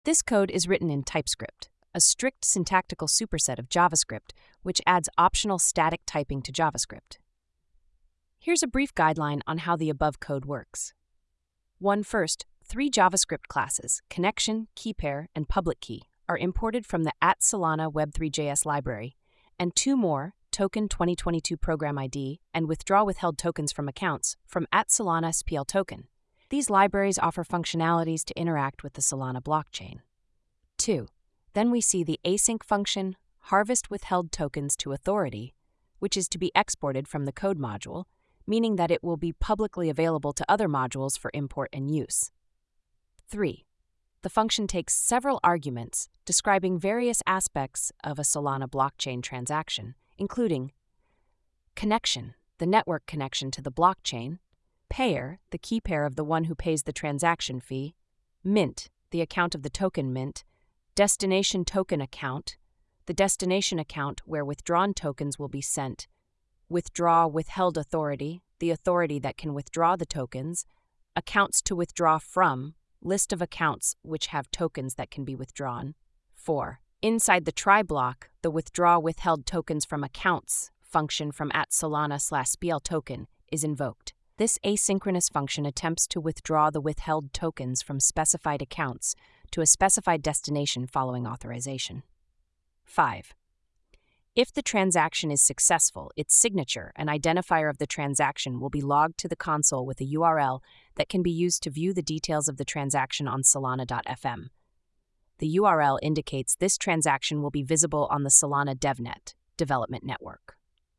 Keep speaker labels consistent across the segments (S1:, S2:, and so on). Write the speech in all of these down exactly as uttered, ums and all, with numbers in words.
S1: This code is written in TypeScript, a strict syntactical superset of JavaScript, which adds optional static typing to JavaScript. Here's a brief guideline on how the above code works. one First, three JavaScript classes, connection, keypair, and public key, are imported from the at Solana web three J S library, and two more, token twenty twenty-two program I D and withdraw withheld tokens from accounts, from at Solana S P L token. These libraries offer functionalities to interact with the Solana blockchain. two Then we see the async function, harvest withheld tokens to authority, which is to be exported from the code module, meaning that it will be publicly available to other modules for import and use. three The function takes several arguments describing various aspects of a Solana blockchain transaction, including connection, the network connection to the blockchain; payer, the key pair of the one who pays the transaction fee; mint, the account of the token mint; destination token account, the destination account where withdrawn tokens will be sent; withdraw withheld authority, the authority that can withdraw the tokens; accounts to withdraw from, list of accounts which have tokens that can be withdrawn. four Inside the try block, the withdraw withheld tokens from accounts function from at Solana slash S P L token is invoked. This asynchronous function attempts to withdraw the withheld tokens from specified accounts to a specified destination following authorization. five If the transaction is successful, its signature, an identifier of the transaction, will be logged to the console with a U R L that can be used to view the details of the transaction on Solana dot f m. The U R L indicates this transaction will be visible on the Solana DevNet development network.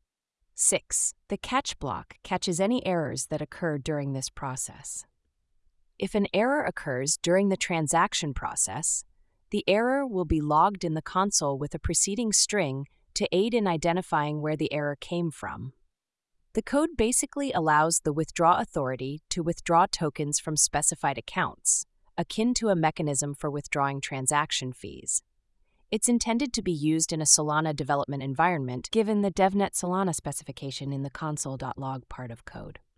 S1: six The catch block catches any errors that occur during this process. If an error occurs during the transaction process, the error will be logged in the console with a preceding string to aid in identifying where the error came from. The code basically allows the withdraw authority to withdraw tokens from specified accounts, akin to a mechanism for withdrawing transaction fees. It's intended to be used in a Solana development environment given the DevNet Solana specification in the console dot log part of code.